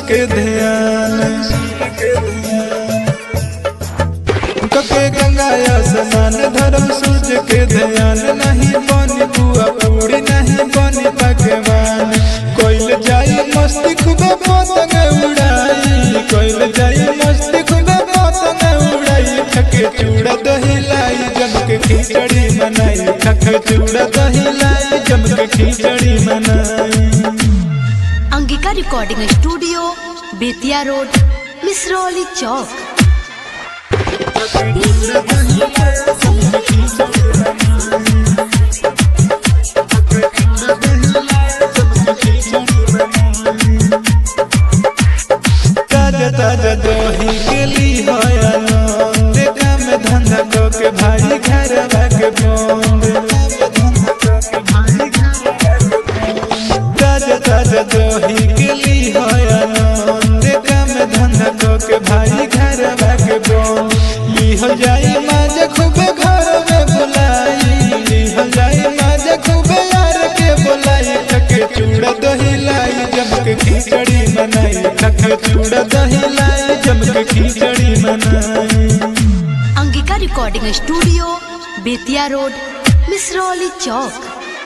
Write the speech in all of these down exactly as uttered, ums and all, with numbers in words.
के ध्यान कके गंगा स्नान धर्म सूर्य के ध्यान नहीं बनी बुआ पूरी नहीं बनी पकवान कोइल जाई मस्ती खूबे पतंग उड़ाई कोइल जाई मस्ती खूबे पतंग उड़ाई खके चूड़ा दही लाई जम के खिचड़ी मनाई खके चूड़ा दही लाई जम के खिचड़ी मनाई। Angika recording studio Betiya road Misrauli Chowk. ताजा ताजा दही के ली देखा में धंधा को के भाई घर के बंद ताजा ताजा दही के ली देखा में धंधा को के भाई घर के बंद ली हो जाई माजा खूबे घर में बुलाई ली हो जाई माजा खूबे यार के बुलाई खके चूड़ा दही लाई जम के खिचड़ी मनाई खके चूड़ा दही लाई जम के खिचड़ी मनाई। Angika recording studio Betiya road Misrauli Chowk.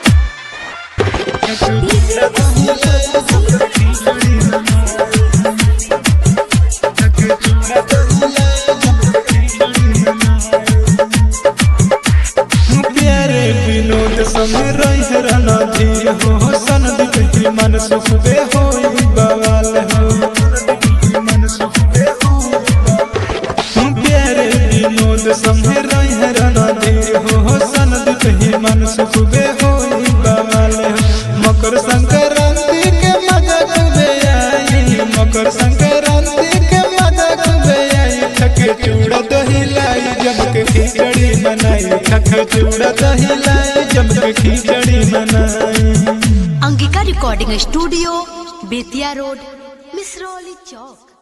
प्यारे विनोद संग रही रनधी हो सनदी कही मन सुखबे हो बवाल हो प्यारे विनोद संग रही रनधी हो सनदी कही मन सुखबे हो बवाल हो मकर संक्रांति के मजा खूबे आई मकर संक्रांति के मजा खूबे आई खके चूड़ा दही लाई जम के खिचड़ी मनाई खके चूड़ा दही लाई जम के खिचड़ी मनाई। Angika recording studio Betiya road Misrauli चौक।